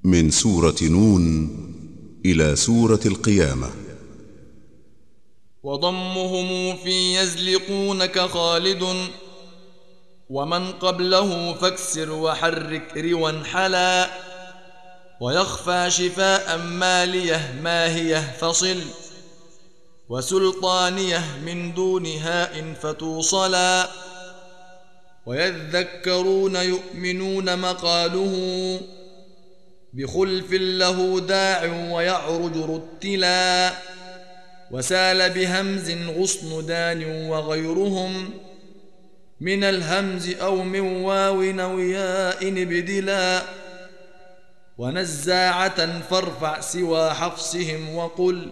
من سورة نون إلى سورة القيامة. وضمهم في يزلقونك خالد، ومن قبله فاكسر وحرك روا حلا، ويخفى شفاء ماليه ماهيه فصل، وسلطانيه من دون هاء فتوصلا، ويذكرون يؤمنون مقاله، بخلف له داع ويعرج رتلا، وسال بهمز غصن دان وغيرهم، من الهمز أو من واو نوياء ابدلا، ونزاعة فارفع سوى حفصهم وقل،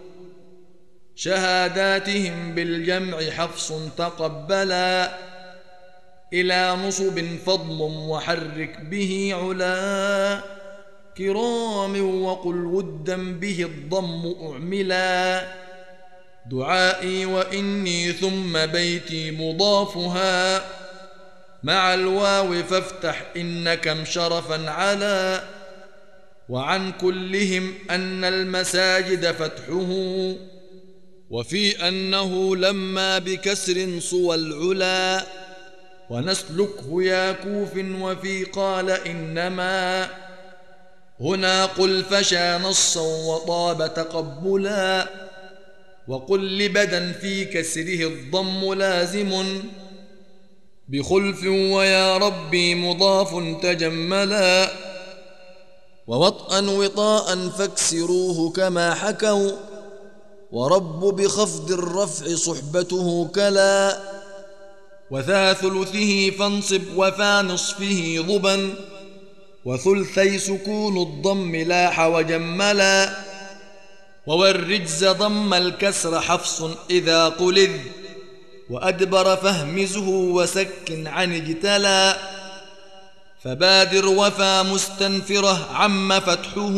شهاداتهم بالجمع حفص تقبلا، إلى نصب فضل وحرك به علا، كرام وقل ودا به الضم أعملا، دعائي وإني ثم بيتي مضافها، مع الواو فافتح إنكم شرفا على، وعن كلهم أن المساجد فتحه، وفي أنه لما بكسر صوى العلا، ونسلكه يا كوف وفي قال إنما، هنا قل فشى نصا وطاب تقبلا، وقل لبدا في كسره الضم لازم، بخلف ويا ربي مضاف تجملا، ووطئا وطاء فاكسروه كما حكوا، ورب بخفض الرفع صحبته كلا، وذا ثلثه فانصب وفا نصفه ضبا، وثلثي سكون الضم لاح وجملا، والرجز ضم الكسر حفص إذا قلذ، وأدبر فهمزه وسكن عن اجتلا، فبادر وفا مستنفرة عم فتحه،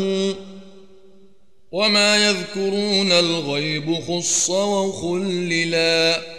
وما يذكرون الغيب خص وخللا.